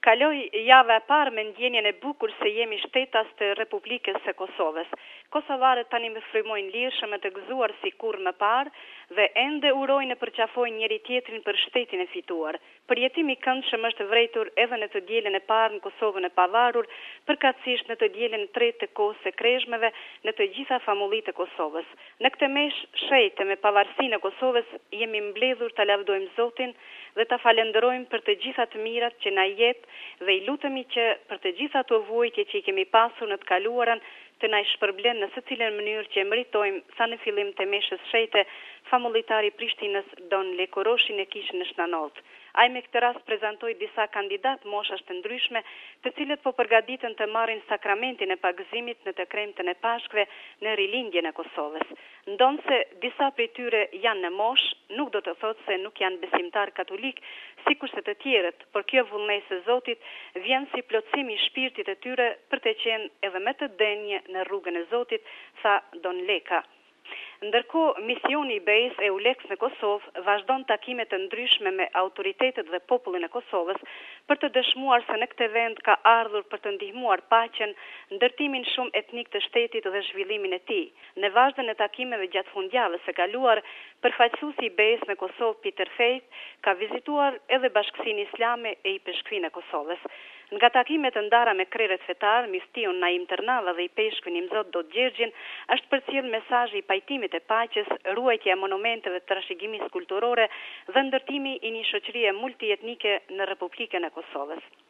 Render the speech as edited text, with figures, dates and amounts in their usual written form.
Kaloj java e parë me ndjenjen e bukur se jemi shtetas të Republikës së Kosovës. Kosovarët tani më frymojnë lirshëm e të gëzuar si kurrë më parë dhe ende urojnë e përqafojnë njëri tjetrin për shtetin e fituar. Përjetimi i këndshëm është vërejtur edhe në të dielën e parë në Kosovën e pavarur, përkatësisht në të dielën e tretë të kohës së Kreshmeve në të gjitha famullitë e Kosovës. Në këtë mesh shejtë me pavarësinë e Kosovës jemi mbledhur ta lavdojmë Zotin dhe ta falenderojmë për të gjitha të mirat që na jep dhe i lutemi që për të gjitha ato vujtje që i kemi pasur në të kaluarën të na i shpërblen në secilën mënyrë që meritojmë, sa në fillim të meshës shejte famullitari i Prishtinës Don Lekoroshi në kishën e Shnanollt. Ai me këtë rast prezantoi disa kandidat moshash të ndryshme, të cilët po përgatiten të marrin sakramentin e pagëzimit në të kremtën e Pashkve në rilindjen e Kosovës. Ndonse disa prej tyre janë në moshë, nuk do të thotë se nuk janë besimtar katolik, sikurse të tjerët, por kjo vullnesë e Zotit vjen si plotësimi i shpirtit të tyre për të qenë edhe me të denjë në rrugën e Zotit, tha Don Leka. Ndërkohë, misioni i BE-s EULEX në Kosovë vazhdon takime të ndryshme me autoritetet dhe popullin e Kosovës për të dëshmuar se në këtë vend ka ardhur për të ndihmuar paqen, ndërtimin shumë etnik të shtetit dhe zhvillimin e tij. Në vazhdën e takimeve gjatë fundjavës së kaluar, përfaqësuesi i BE-s në Kosovë Peter Faith ka vizituar edhe Bashkësinë Islame e IPSHQ-n e Kosovës. Nga takimet të ndara me krerët fetar, Mistion Naim Tërnava dhe i peshkun Imzot Dot Gjergjin, është përcjell mesazhi i pajtimit e paqes, ruajtja e monumenteve të trashëgimisë kulturore dhe ndërtimi i një shoqërie multietnike në Republikën e Kosovës.